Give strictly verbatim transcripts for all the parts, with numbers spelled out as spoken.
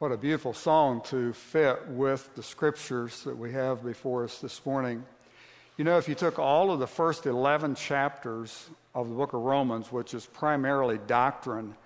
What a beautiful song to fit with the scriptures that we have before us this morning. You know, if you took all of the first eleven chapters of the book of Romans, which is primarily doctrine,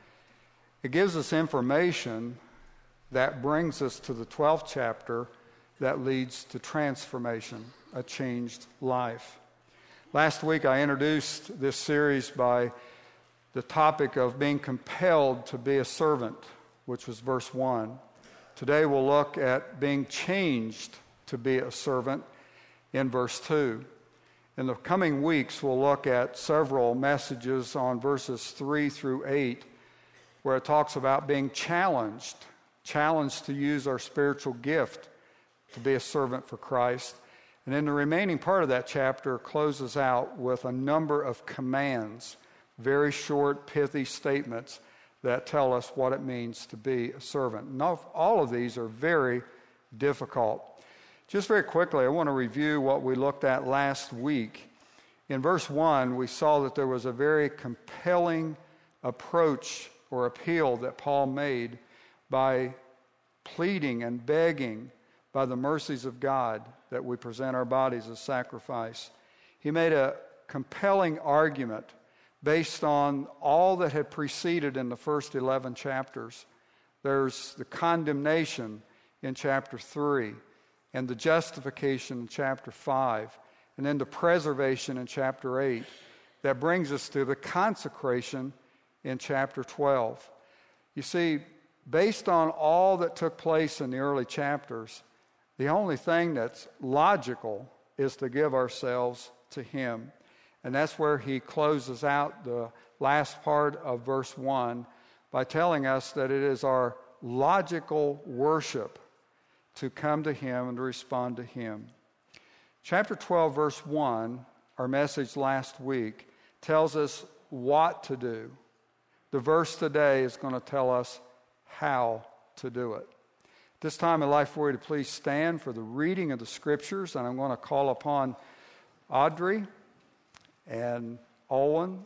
it gives us information that brings us to the twelfth chapter that leads to transformation, a changed life. Last week I introduced this series by the topic of being compelled to be a servant, which was verse one. Today we'll look at being changed to be a servant in verse two. In the coming weeks we'll look at several messages on verses three through eight where it talks about being challenged, challenged to use our spiritual gift to be a servant for Christ. And then the remaining part of that chapter closes out with a number of commands, very short, pithy statements that tell us what it means to be a servant. Now, all of these are very difficult. Just very quickly, I want to review what we looked at last week. In verse one, we saw that there was a very compelling approach or appeal that Paul made by pleading and begging by the mercies of God that we present our bodies as sacrifice. He made a compelling argument based on all that had preceded in the first eleven chapters. There's the condemnation in chapter three, and the justification in chapter five, and then the preservation in chapter eight. That brings us to the consecration in chapter twelve. You see, based on all that took place in the early chapters, the only thing that's logical is to give ourselves to Him. And that's where he closes out the last part of verse one by telling us that it is our logical worship to come to Him and to respond to Him. Chapter twelve, verse one, our message last week, tells us what to do. The verse today is going to tell us how to do it. This time in life, for you to please stand for the reading of the scriptures, and I'm going to call upon Audrey and Owen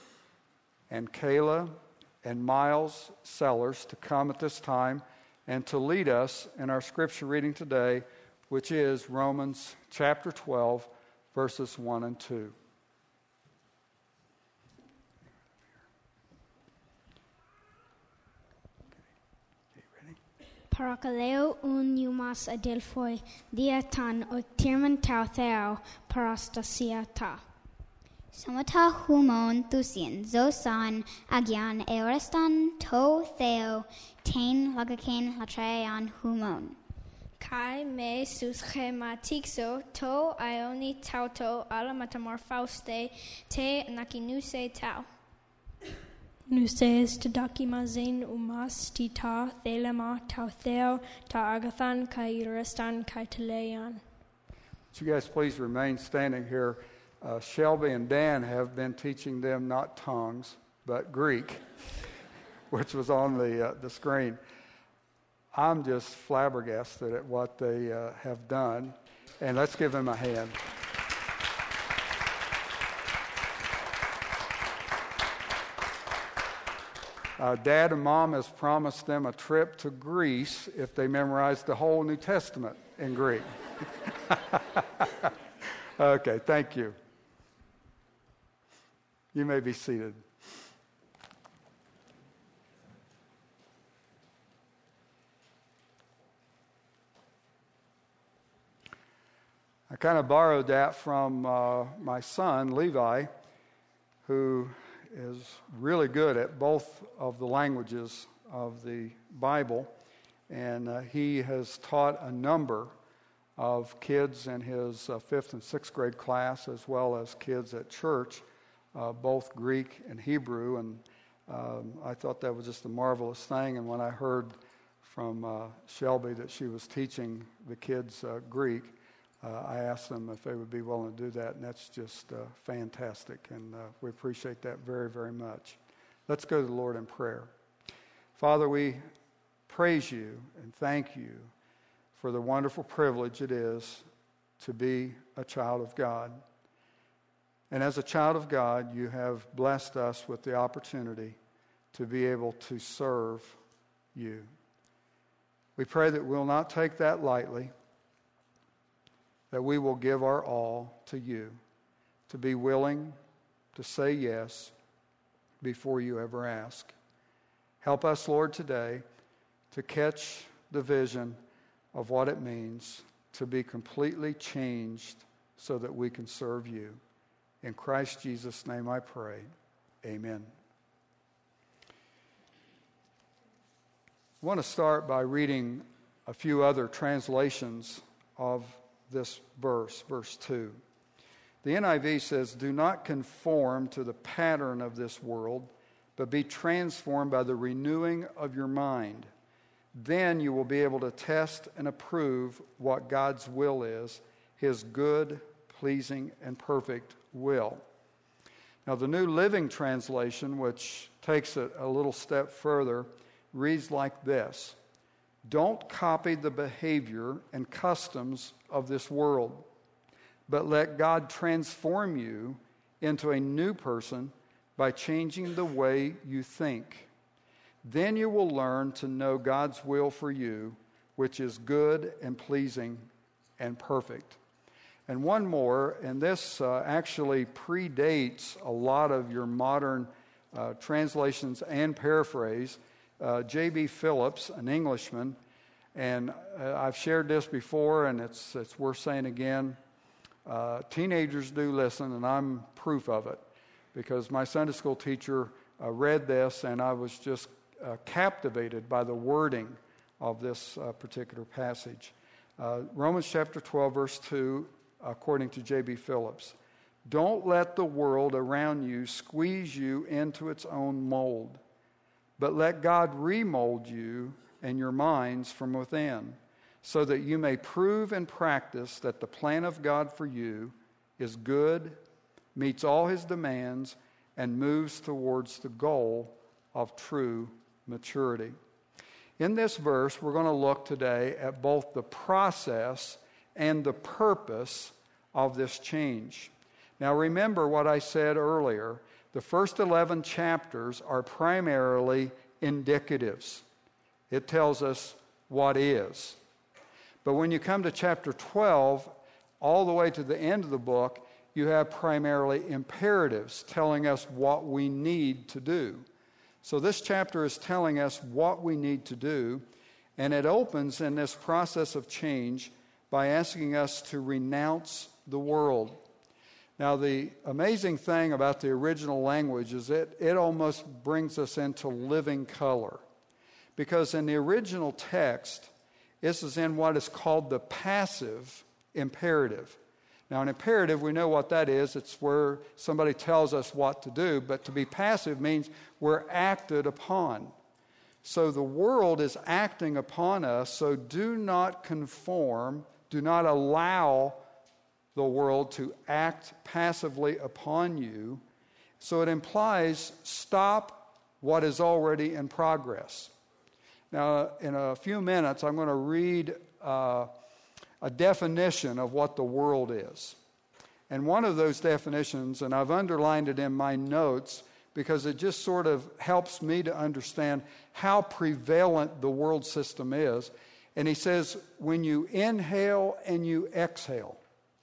and Kayla and Miles Sellers to come at this time and to lead us in our scripture reading today, which is Romans chapter twelve, verses one and two. Parakaleo un yumas adelphoi diatan o tirman tau theo parastasia ta. Somata humon thusian zosan agian eorestan to theo tain lagacain latrean humon. Kai me sus schematixo to ioni tauto ala metamorphauste te nakinuse tau. Nuses tadakimazen umas tita thelema tau theo ta agathan kai restan kai telean. Would you guys please remain standing here? Uh, Shelby and Dan have been teaching them not tongues, but Greek, which was on the uh, the screen. I'm just flabbergasted at what they uh, have done, and let's give them a hand. Uh, Dad and Mom has promised them a trip to Greece if they memorize the whole New Testament in Greek. Okay, thank you. You may be seated. I kind of borrowed that from uh, my son, Levi, who is really good at both of the languages of the Bible, and uh, he has taught a number of kids in his uh, fifth and sixth grade class, as well as kids at church, uh, both Greek and Hebrew, and um, I thought that was just a marvelous thing. And when I heard from uh, Shelby that she was teaching the kids uh, Greek, Uh, I asked them if they would be willing to do that, and that's just uh, fantastic, and uh, we appreciate that very, very much. Let's go to the Lord in prayer. Father, we praise you and thank you for the wonderful privilege it is to be a child of God. And as a child of God, you have blessed us with the opportunity to be able to serve you. We pray that we'll not take that lightly, that we will give our all to you, to be willing to say yes before you ever ask. Help us, Lord, today to catch the vision of what it means to be completely changed so that we can serve you. In Christ Jesus' name I pray. Amen. I want to start by reading a few other translations of this verse, verse two. The N I V says, "Do not conform to the pattern of this world, but be transformed by the renewing of your mind. Then you will be able to test and approve what God's will is, his good, pleasing, and perfect will." Now, the New Living Translation, which takes it a little step further, reads like this: "Don't copy the behavior and customs of this world, but let God transform you into a new person by changing the way you think. Then you will learn to know God's will for you, which is good and pleasing and perfect." And one more, and this uh, actually predates a lot of your modern uh, translations and paraphrase. Uh, J B Phillips, an Englishman, and uh, I've shared this before, and it's it's worth saying again. Uh, teenagers do listen, and I'm proof of it, because my Sunday school teacher uh, read this, and I was just uh, captivated by the wording of this uh, particular passage. Uh, Romans chapter twelve, verse two, according to J B Phillips: "Don't let the world around you squeeze you into its own mold, but let God remold you and your minds from within, so that you may prove and practice that the plan of God for you is good, meets all his demands, and moves towards the goal of true maturity." In this verse, we're going to look today at both the process and the purpose of this change. Now, remember what I said earlier. The first eleven chapters are primarily indicatives. It tells us what is. But when you come to chapter twelve, all the way to the end of the book, you have primarily imperatives telling us what we need to do. So this chapter is telling us what we need to do, and it opens in this process of change by asking us to renounce the world. Now, the amazing thing about the original language is that it almost brings us into living color. Because in the original text, this is in what is called the passive imperative. Now, an imperative, we know what that is. It's where somebody tells us what to do. But to be passive means we're acted upon. So the world is acting upon us, so do not conform, do not allow the world to act passively upon you. So it implies stop what is already in progress. Now, in a few minutes, I'm going to read uh, a definition of what the world is. And one of those definitions, and I've underlined it in my notes because it just sort of helps me to understand how prevalent the world system is. And he says, when you inhale and you exhale.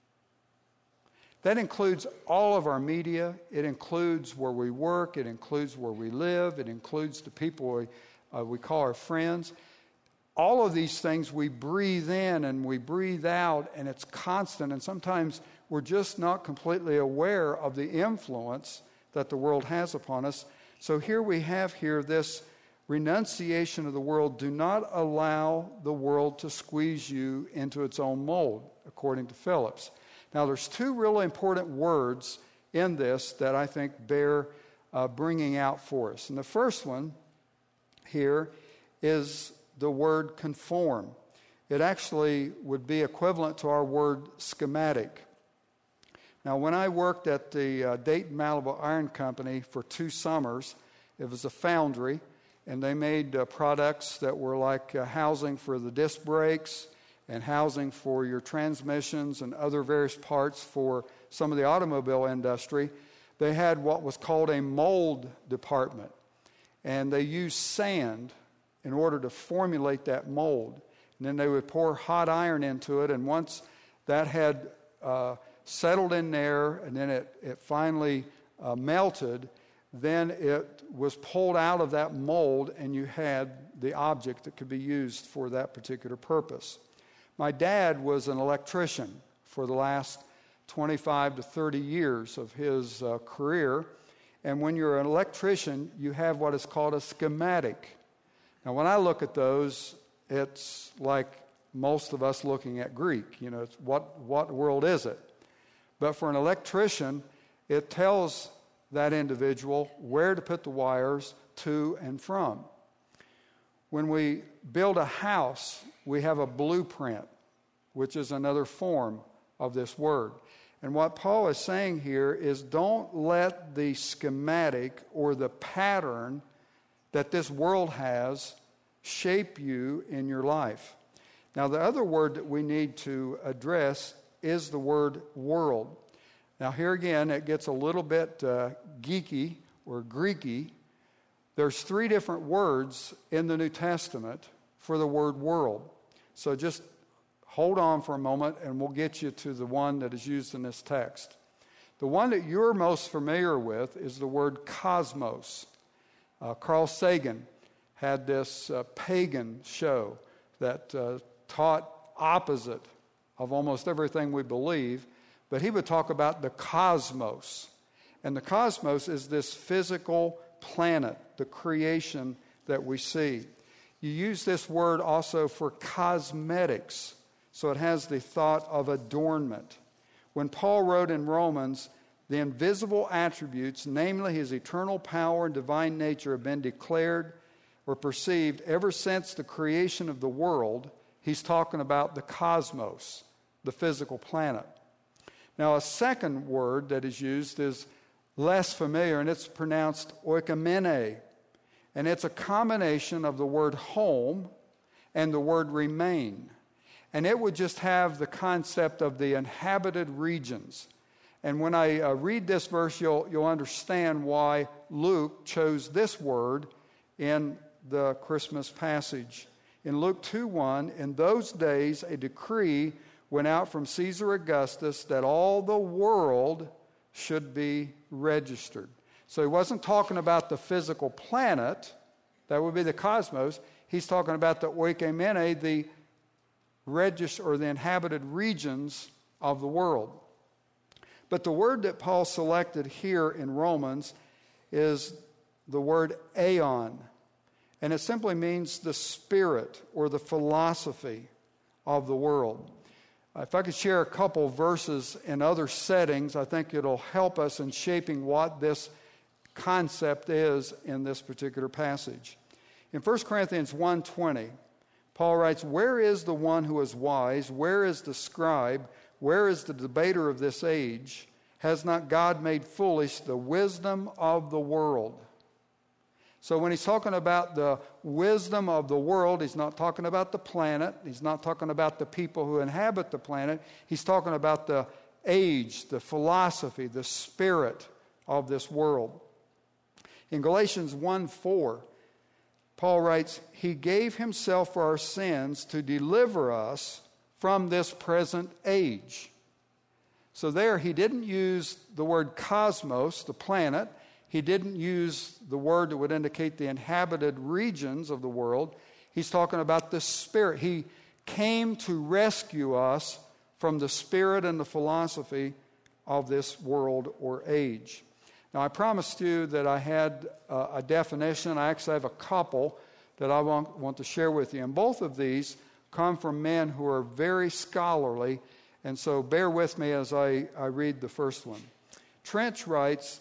That includes all of our media. It includes where we work. It includes where we live. It includes the people we, uh, we call our friends. All of these things we breathe in and we breathe out, and it's constant. And sometimes we're just not completely aware of the influence that the world has upon us. So here we have here this renunciation of the world. Do not allow the world to squeeze you into its own mold, according to Phillips. Now, there's two really important words in this that I think bear uh, bringing out for us. And the first one here is the word conform. It actually would be equivalent to our word schematic. Now, when I worked at the uh, Dayton Malibu Iron Company for two summers, it was a foundry, and they made uh, products that were like uh, housing for the disc brakes, and housing for your transmissions and other various parts for some of the automobile industry. They had what was called a mold department. And they used sand in order to formulate that mold. And then they would pour hot iron into it, and once that had uh, settled in there, and then it, it finally uh, melted, then it was pulled out of that mold, and you had the object that could be used for that particular purpose. My dad was an electrician for the last twenty-five to thirty years of his uh, career, and when you're an electrician, you have what is called a schematic. Now, when I look at those, it's like most of us looking at Greek. You know, it's what, what world is it? But for an electrician, it tells that individual where to put the wires to and from. When we build a house, we have a blueprint, which is another form of this word. And what Paul is saying here is don't let the schematic or the pattern that this world has shape you in your life. Now, the other word that we need to address is the word world. Now, here again, it gets a little bit uh, geeky or Greeky. There's three different words in the New Testament for the word world. So just hold on for a moment, and we'll get you to the one that is used in this text. The one that you're most familiar with is the word cosmos. Uh, Carl Sagan had this uh, pagan show that uh, taught opposite of almost everything we believe, but he would talk about the cosmos. And the cosmos is this physical planet, the creation that we see. You use this word also for cosmetics, so it has the thought of adornment. When Paul wrote in Romans, the invisible attributes, namely his eternal power and divine nature, have been declared or perceived ever since the creation of the world. He's talking about the cosmos, the physical planet. Now, a second word that is used is less familiar, and it's pronounced oikomene. And it's a combination of the word home and the word remain. And it would just have the concept of the inhabited regions. And when I uh, read this verse, you'll, you'll understand why Luke chose this word in the Christmas passage. In Luke two one, in those days a decree went out from Caesar Augustus that all the world should be registered. So he wasn't talking about the physical planet, that would be the cosmos. He's talking about the oikomene, the regis- or the inhabited regions of the world. But the word that Paul selected here in Romans is the word aeon. And it simply means the spirit or the philosophy of the world. If I could share a couple verses in other settings, I think it'll help us in shaping what this concept is in this particular passage. In First Corinthians one twenty, Paul writes, "Where is the one who is wise? Where is the scribe? Where is the debater of this age? Has not God made foolish the wisdom of the world?" So when he's talking about the wisdom of the world, he's not talking about the planet. He's not talking about the people who inhabit the planet. He's talking about the age, the philosophy, the spirit of this world. In Galatians one four, Paul writes, "He gave himself for our sins to deliver us from this present age." So there he didn't use the word cosmos, the planet. He didn't use the word that would indicate the inhabited regions of the world. He's talking about the spirit. He came to rescue us from the spirit and the philosophy of this world or age. Now, I promised you that I had uh, a definition. I actually have a couple that I want, want to share with you. And both of these come from men who are very scholarly. And so bear with me as I, I read the first one. Trench writes,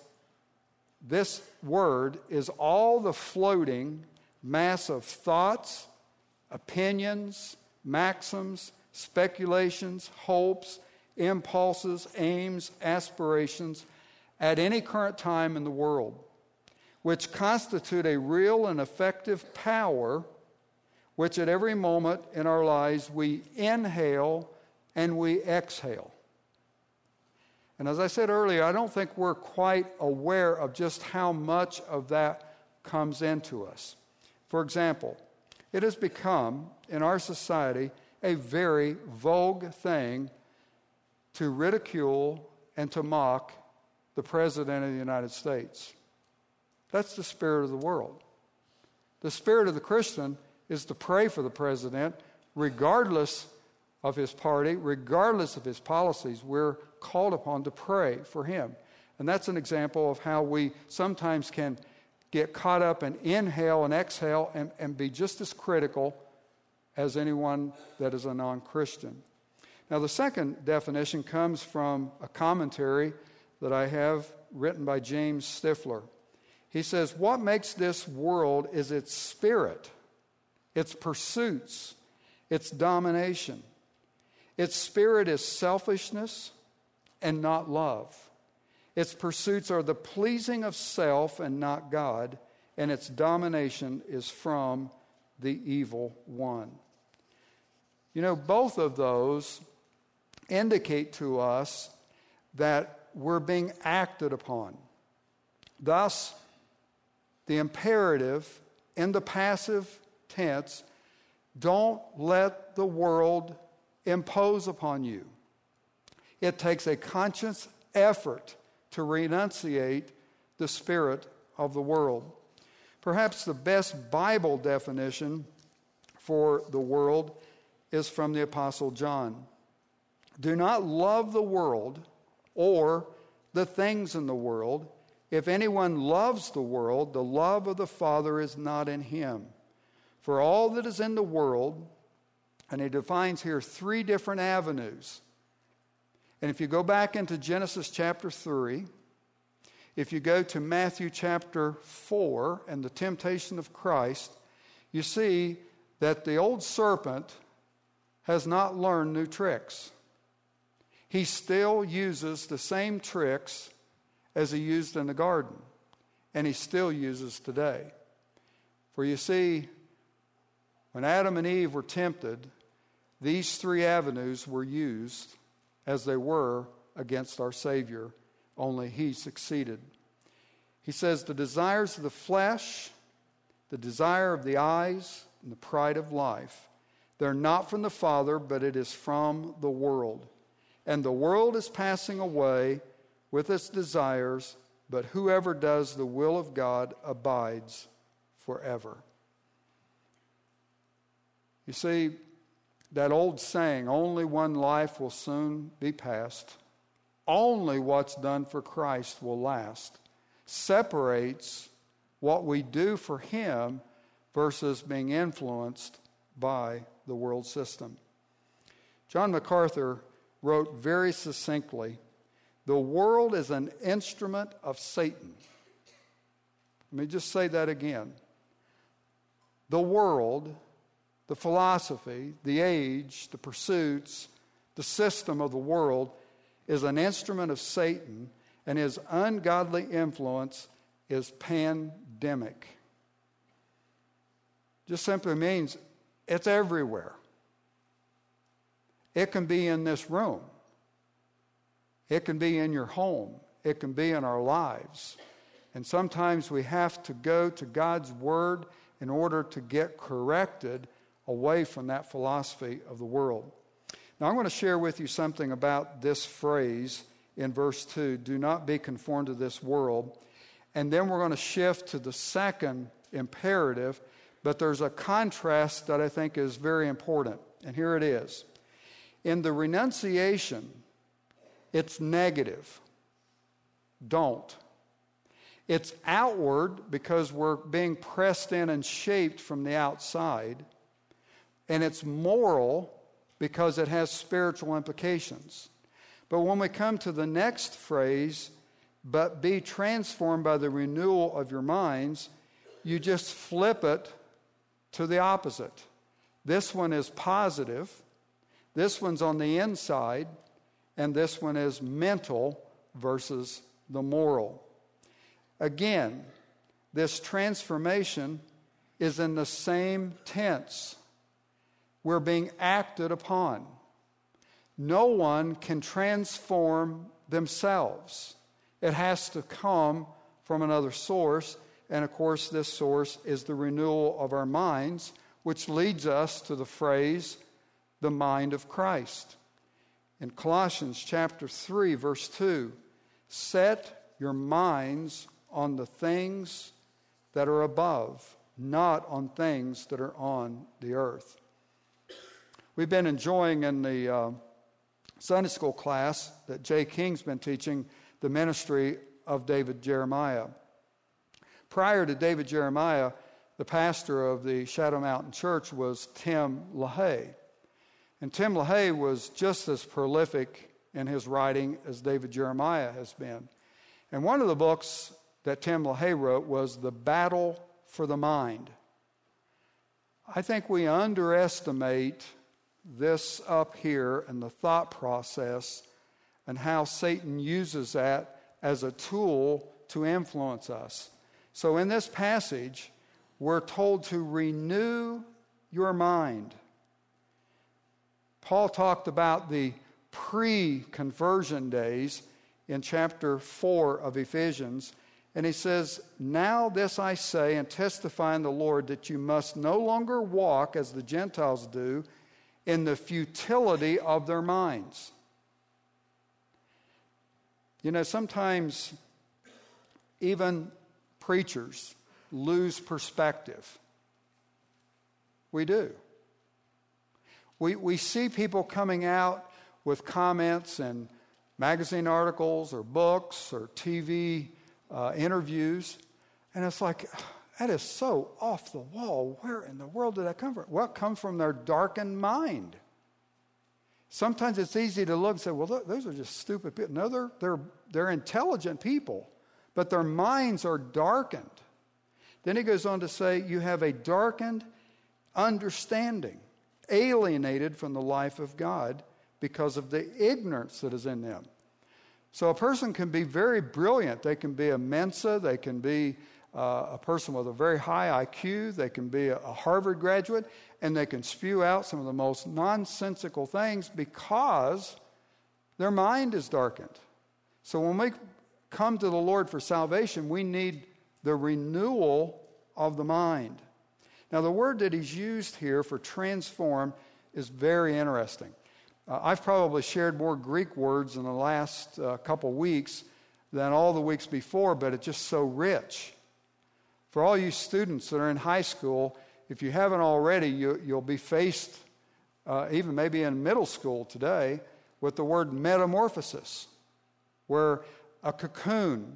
"This word is all the floating mass of thoughts, opinions, maxims, speculations, hopes, impulses, aims, aspirations at any current time in the world, which constitute a real and effective power, which at every moment in our lives we inhale and we exhale." And as I said earlier, I don't think we're quite aware of just how much of that comes into us. For example, It has become, in our society, a very vogue thing to ridicule and to mock the President of the United States. That's the spirit of the world. The spirit of the Christian is to pray for the President, regardless of his party, regardless of his policies. We're called upon to pray for him. And that's an example of how we sometimes can get caught up in inhale and exhale and, and be just as critical as anyone that is a non-Christian. Now, the second definition comes from a commentary that I have written by James Stifler. He says, what makes this world is its spirit, its pursuits, its domination. Its spirit is selfishness and not love. Its pursuits are the pleasing of self and not God, and its domination is from the evil one. You know, both of those indicate to us that we're being acted upon. Thus, the imperative in the passive tense, don't let the world impose upon you. It takes a conscious effort to renunciate the spirit of the world. Perhaps the best Bible definition for the world is from the Apostle John. Do not love the world or the things in the world. If anyone loves the world, the love of the Father is not in him. For all that is in the world, and he defines here three different avenues. And if you go back into Genesis chapter three, if you go to Matthew chapter four and the temptation of Christ, you see that the old serpent has not learned new tricks. He still uses the same tricks as he used in the garden, and he still uses today. For you see, when Adam and Eve were tempted, these three avenues were used as they were against our Savior, only he succeeded. He says, the desires of the flesh, the desire of the eyes, and the pride of life, they're not from the Father, but it is from the world. And the world is passing away with its desires, but whoever does the will of God abides forever. You see, that old saying, only one life will soon be passed, only what's done for Christ will last, separates what we do for him versus being influenced by the world system. John MacArthur wrote very succinctly, the world is an instrument of Satan. Let me just say that again. The world, the philosophy, the age, the pursuits, the system of the world is an instrument of Satan, and his ungodly influence is pandemic. Just simply means it's everywhere. It can be in this room. It can be in your home. It can be in our lives. And sometimes we have to go to God's Word in order to get corrected away from that philosophy of the world. Now, I'm going to share with you something about this phrase in verse two, do not be conformed to this world. And then we're going to shift to the second imperative, but there's a contrast that I think is very important. And here it is. In the renunciation, it's negative. Don't. It's outward because we're being pressed in and shaped from the outside. And it's moral because it has spiritual implications. But when we come to the next phrase, but be transformed by the renewal of your minds, you just flip it to the opposite. This one is positive. This one's on the inside. And this one is mental versus the moral. Again, this transformation is in the same tense. We're being acted upon. No one can transform themselves. It has to come from another source. And of course, this source is the renewal of our minds, which leads us to the phrase, the mind of Christ. In Colossians chapter three, verse two, set your minds on the things that are above, not on things that are on the earth. We've been enjoying in the uh, Sunday school class that Jay King's been teaching the ministry of David Jeremiah. Prior to David Jeremiah, the pastor of the Shadow Mountain Church was Tim LaHaye. And Tim LaHaye was just as prolific in his writing as David Jeremiah has been. And one of the books that Tim LaHaye wrote was The Battle for the Mind. I think we underestimate this up here and the thought process and how Satan uses that as a tool to influence us. So in this passage, we're told to renew your mind. Paul talked about the pre-conversion days in chapter four of Ephesians, and he says, now this I say and testify in the Lord that you must no longer walk as the Gentiles do in the futility of their minds. You know, sometimes even preachers lose perspective. We do. We, we see people coming out with comments in magazine articles or books or T V uh, interviews, and it's like, that is so off the wall. Where in the world did that come from? Well, it comes from their darkened mind. Sometimes it's easy to look and say, well, those are just stupid people. No, they're, they're, they're intelligent people, but their minds are darkened. Then he goes on to say, you have a darkened understanding, alienated from the life of God because of the ignorance that is in them. So a person can be very brilliant. They can be a Mensa. They can be uh, a person with a very high I Q. They can be a, a Harvard graduate, and they can spew out some of the most nonsensical things because their mind is darkened. So when we come to the Lord for salvation, we need the renewal of the mind. Now, the word that he's used here for transform is very interesting. Uh, I've probably shared more Greek words in the last uh, couple weeks than all the weeks before, but it's just so rich. For all you students that are in high school, if you haven't already, you, you'll be faced, uh, even maybe in middle school today, with the word metamorphosis, where a cocoon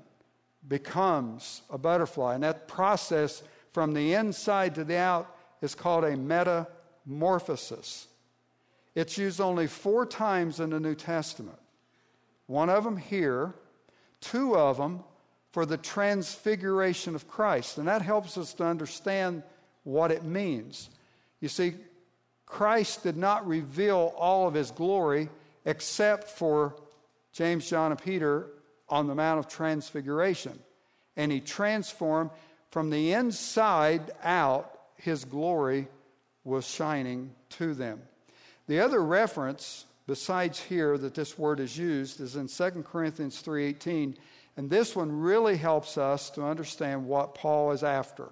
becomes a butterfly. And that process from the inside to the out is called a metamorphosis. It's used only four times in the New Testament. One of them here, two of them for the transfiguration of Christ. And that helps us to understand what it means. You see, Christ did not reveal all of his glory except for James, John, and Peter on the Mount of Transfiguration. And he transformed from the inside out, his glory was shining to them. The other reference besides here that this word is used is in Second Corinthians three eighteen, and this one really helps us to understand what Paul is after.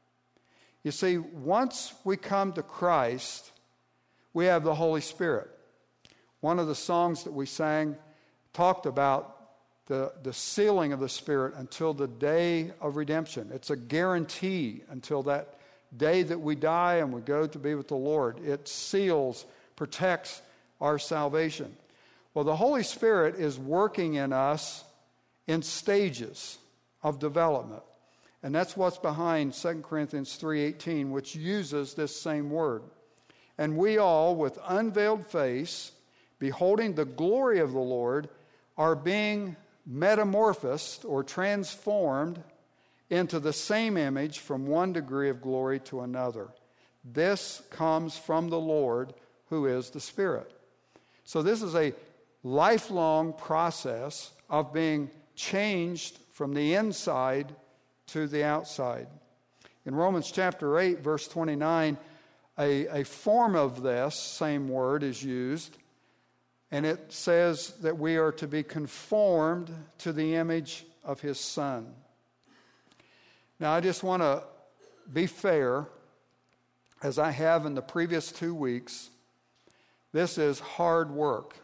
You see, once we come to Christ, we have the Holy Spirit. One of the songs that we sang talked about the, the sealing of the Spirit until the day of redemption. It's a guarantee until that day that we die and we go to be with the Lord. It seals, protects our salvation. Well, the Holy Spirit is working in us in stages of development. And that's what's behind Second Corinthians three eighteen, which uses this same word. And we all, with unveiled face, beholding the glory of the Lord, are being metamorphosed or transformed into the same image from one degree of glory to another. This comes from the Lord, who is the Spirit. So this is a lifelong process of being changed from the inside to the outside. In Romans chapter eight, verse twenty-nine, a, a form of this same word is used, and it says that we are to be conformed to the image of his Son. Now, I just want to be fair. as I have in the previous two weeks, this is hard work.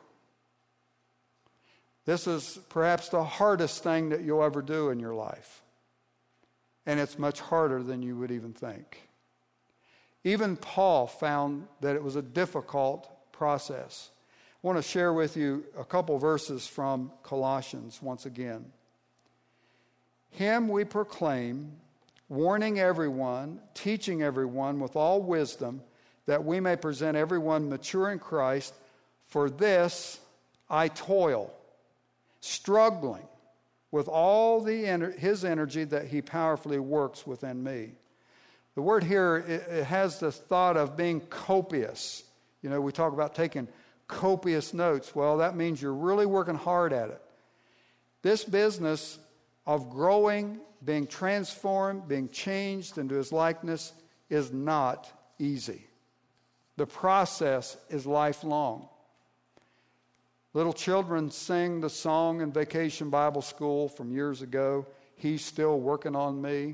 This is perhaps the hardest thing that you'll ever do in your life. And it's much harder than you would even think. Even Paul found that it was a difficult process. I want to share with you a couple verses from Colossians once again. Him we proclaim, warning everyone, teaching everyone with all wisdom, that we may present everyone mature in Christ. For this I toil, struggling with all the ener- his energy that he powerfully works within me. The word here, it, it has the thought of being copious. You know, we talk about taking copious notes. Well, that means you're really working hard at it. This business of growing, being transformed, being changed into his likeness is not easy. The process is lifelong. Little children sing the song in Vacation Bible School from years ago, "He's still working on me."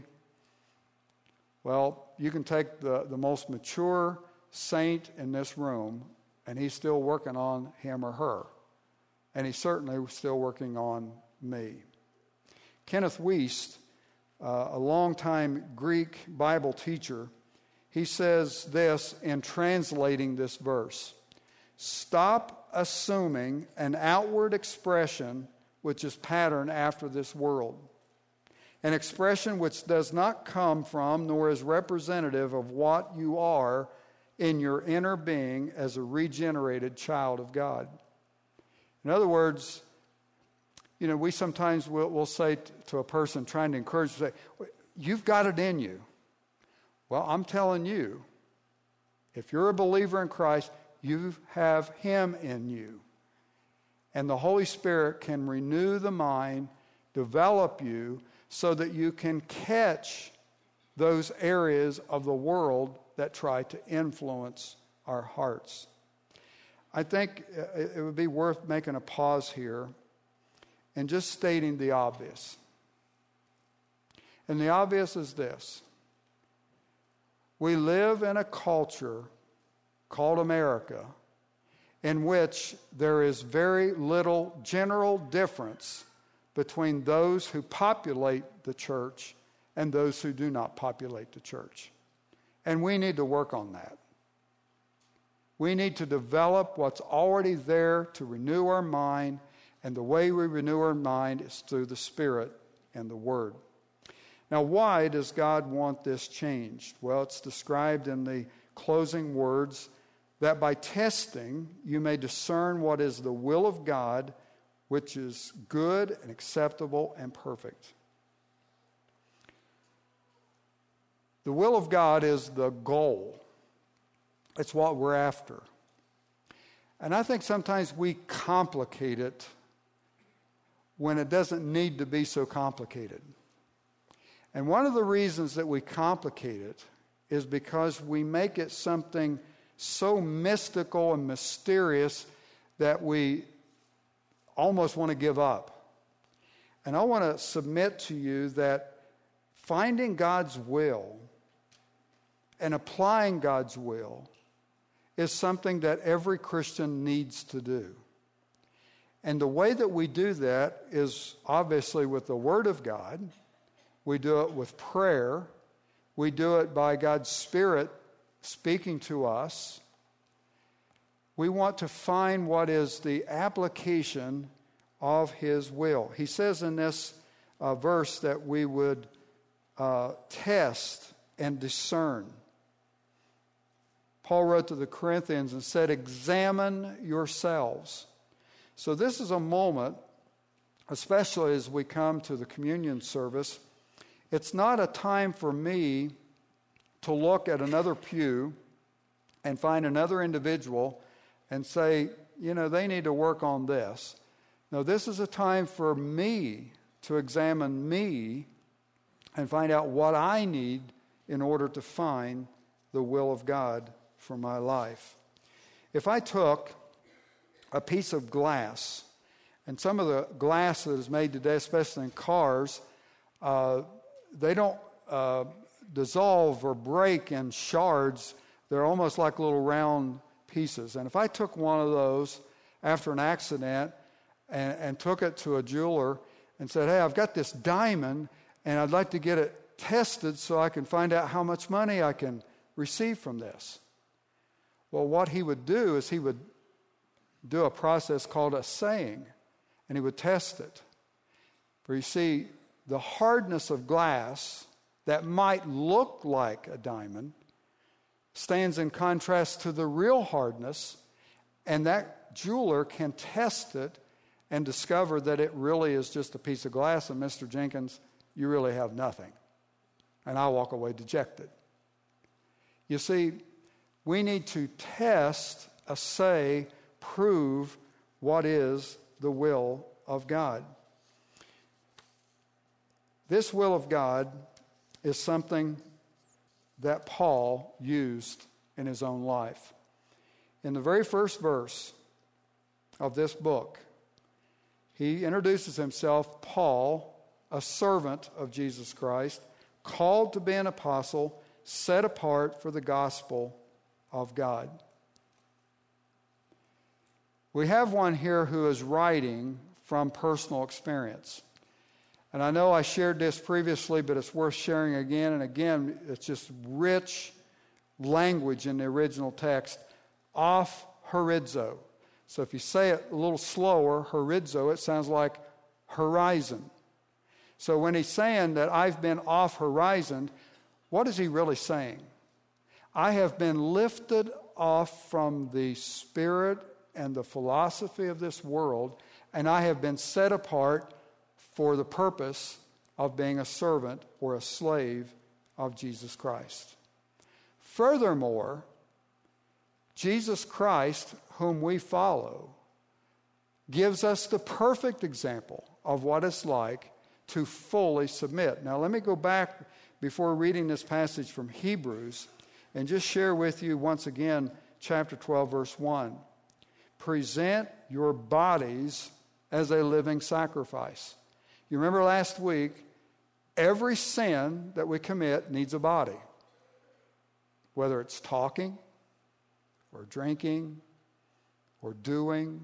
Well, you can take the, the most mature saint in this room, and he's still working on him or her. And he's certainly still working on me. Kenneth Wuest, uh, a longtime Greek Bible teacher, he says this in translating this verse: stop assuming an outward expression which is patterned after this world, an expression which does not come from nor is representative of what you are in your inner being as a regenerated child of God. In other words, you know, we sometimes will we'll say t- to a person trying to encourage, say, "You've got it in you." Well, I'm telling you, if you're a believer in Christ, you have him in you. And the Holy Spirit can renew the mind, develop you, so that you can catch those areas of the world that try to influence our hearts. I think it would be worth making a pause here and just stating the obvious. And the obvious is this: we live in a culture called America in which there is very little general difference between those who populate the church and those who do not populate the church. And we need to work on that. We need to develop what's already there to renew our mind, and the way we renew our mind is through the Spirit and the Word. Now, why does God want this changed? Well, it's described in the closing words, that by testing you may discern what is the will of God, which is good and acceptable and perfect. The will of God is the goal. It's what we're after. And I think sometimes we complicate it when it doesn't need to be so complicated. And one of the reasons that we complicate it is because we make it something so mystical and mysterious that we almost want to give up. And I want to submit to you that finding God's will and applying God's will is something that every Christian needs to do. And the way that we do that is obviously with the Word of God. We do it with prayer. We do it by God's Spirit speaking to us. We want to find what is the application of His will. He says in this uh, verse that we would uh, test and discern. Paul wrote to the Corinthians and said, "Examine yourselves." So this is a moment, especially as we come to the communion service, it's not a time for me to look at another pew and find another individual and say, you know, they need to work on this. No, this is a time for me to examine me and find out what I need in order to find the will of God for my life. If I took a piece of glass, and some of the glass that is made today, especially in cars, uh, they don't uh, dissolve or break in shards They're almost like little round pieces. And if I took one of those after an accident and, and took it to a jeweler and said, hey, I've got this diamond and I'd like to get it tested so I can find out how much money I can receive from this. Well, what he would do is he would do a process called assaying, and he would test it. For you see, the hardness of glass that might look like a diamond stands in contrast to the real hardness, and that jeweler can test it and discover that it really is just a piece of glass, and Mister Jenkins, you really have nothing. And I walk away dejected. You see, we need to test, assay, prove what is the will of God. This will of God is something that Paul used in his own life. In the very first verse of this book, he introduces himself, Paul, a servant of Jesus Christ, called to be an apostle, set apart for the gospel of God. We have one here who is writing from personal experience. And I know I shared this previously, but it's worth sharing again and again. It's just rich language in the original text. Off horizo. So if you say it a little slower, horizo, it sounds like horizon. So when he's saying that I've been off horizon, what is he really saying? I have been lifted off from the spirit and the philosophy of this world, and I have been set apart for the purpose of being a servant or a slave of Jesus Christ. Furthermore, Jesus Christ, whom we follow, gives us the perfect example of what it's like to fully submit. Now, let me go back before reading this passage from Hebrews and just share with you once again chapter twelve, verse one. Present your bodies as a living sacrifice. You remember last week, every sin that we commit needs a body. Whether it's talking, or drinking, or doing,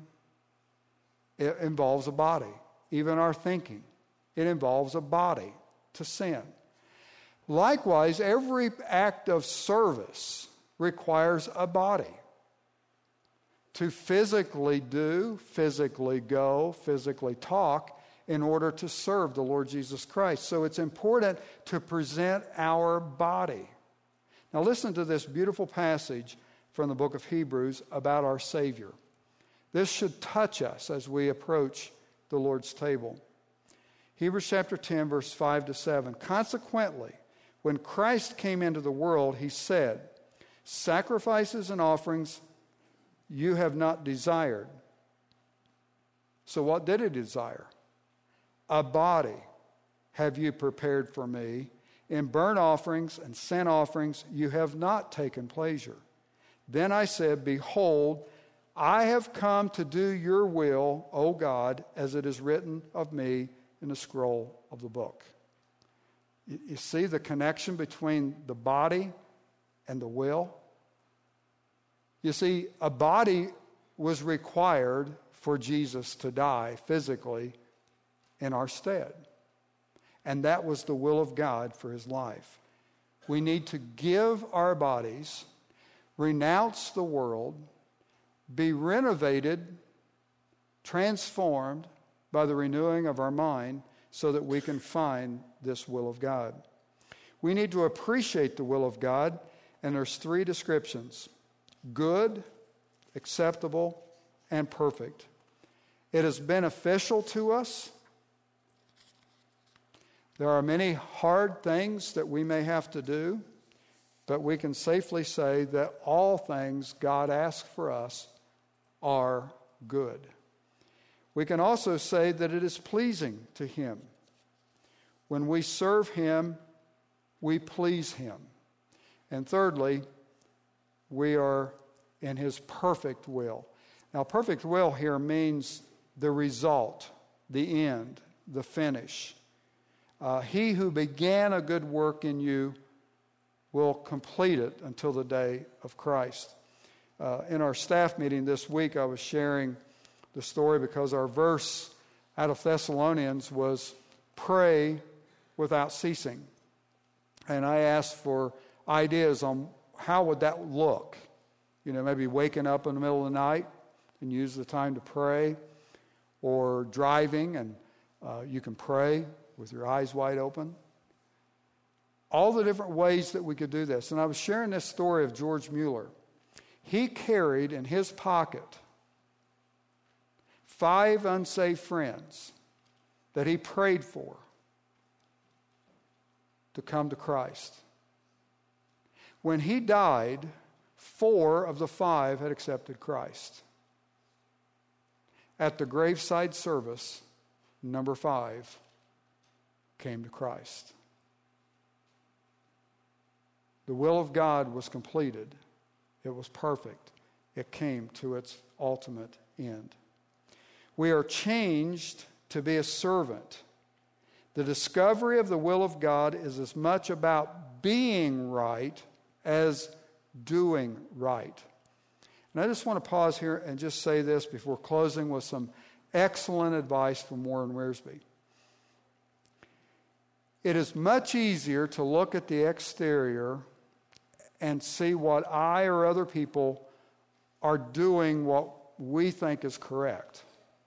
it involves a body. Even our thinking, it involves a body to sin. Likewise, every act of service requires a body. To physically do, physically go, physically talk in order to serve the Lord Jesus Christ. So it's important to present our body. Now listen to this beautiful passage from the book of Hebrews about our Savior. This should touch us as we approach the Lord's table. Hebrews chapter ten, verse five to seven. Consequently, when Christ came into the world, he said, sacrifices and offerings you have not desired. So what did he desire? A body have you prepared for me. In burnt offerings and sin offerings you have not taken pleasure. Then I said, behold, I have come to do your will, O God, as it is written of me in the scroll of the book. You, you see the connection between the body and the will? You see, a body was required for Jesus to die physically in our stead. And that was the will of God for his life. We need to give our bodies, renounce the world, be renovated, transformed by the renewing of our mind so that we can find this will of God. We need to appreciate the will of God, and there's three descriptions: good, acceptable, and perfect. It is beneficial to us. There are many hard things that we may have to do, but we can safely say that all things God asks for us are good. We can also say that it is pleasing to him. When we serve him, we please him. And thirdly, we are in his perfect will. Now, perfect will here means the result, the end, the finish. Uh, he who began a good work in you will complete it until the day of Christ. Uh, in our staff meeting this week, I was sharing the story because our verse out of Thessalonians was pray without ceasing. And I asked for ideas on how would that look. You know, maybe waking up in the middle of the night and use the time to pray, or driving and uh, you can pray with your eyes wide open. All the different ways that we could do this. And I was sharing this story of George Mueller. He carried in his pocket five unsaved friends that he prayed for to come to Christ. When he died, four of the five had accepted Christ. At the graveside service, number five came to Christ. The will of God was completed. It was perfect. It came to its ultimate end. We are changed to be a servant. The discovery of the will of God is as much about being right as doing right. And I just want to pause here and just say this before closing with some excellent advice from Warren Wiersbe. It is much easier to look at the exterior and see what I or other people are doing what we think is correct.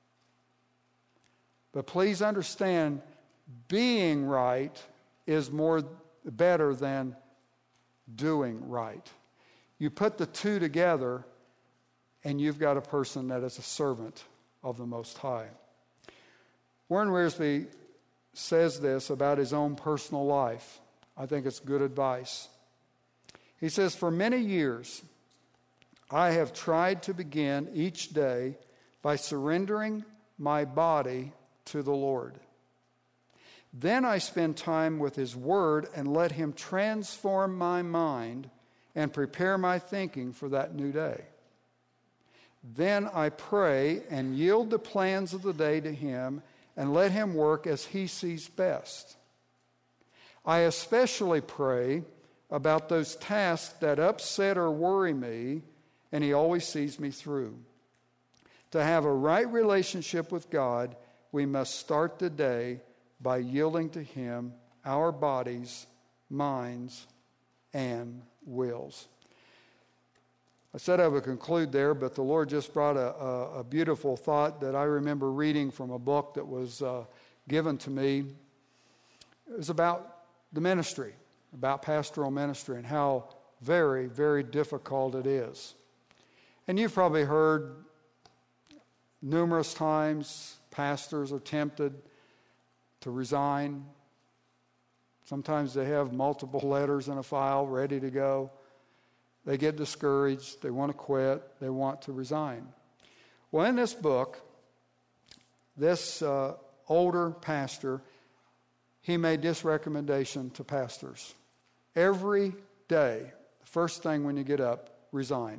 But please understand, being right is more better than doing right. You put the two together, and you've got a person that is a servant of the Most High. Warren Wiersbe says this about his own personal life. I think it's good advice. He says, for many years, I have tried to begin each day by surrendering my body to the Lord. Then I spend time with His Word and let Him transform my mind and prepare my thinking for that new day. Then I pray and yield the plans of the day to Him and let Him work as He sees best. I especially pray about those tasks that upset or worry me, and He always sees me through. To have a right relationship with God, we must start the day by yielding to Him our bodies, minds, and wills. I said I would conclude there, but the Lord just brought a, a, a beautiful thought that I remember reading from a book that was uh, given to me. It was about the ministry, about pastoral ministry, and how very, very difficult it is. And you've probably heard numerous times pastors are tempted to resign. Sometimes they have multiple letters in a file ready to go. They get discouraged. They want to quit. They want to resign. Well, in this book, this uh, older pastor, he made this recommendation to pastors. Every day, the first thing when you get up, resign.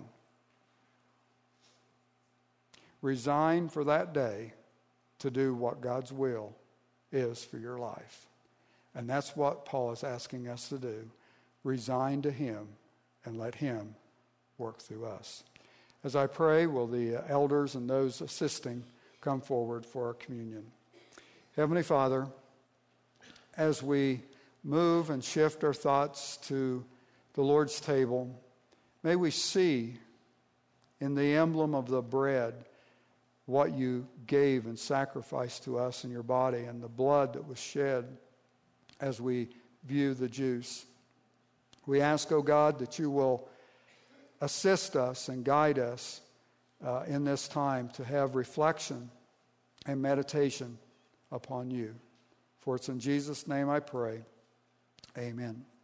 Resign for that day to do what God's will is for your life. And that's what Paul is asking us to do. Resign to Him and let Him work through us. As I pray, will the elders and those assisting come forward for our communion. Heavenly Father, as we move and shift our thoughts to the Lord's table, may we see in the emblem of the bread what you gave and sacrificed to us in your body, and the blood that was shed as we view the juice. We ask, O God, that you will assist us and guide us uh, in this time to have reflection and meditation upon you. For it's in Jesus' name I pray. Amen.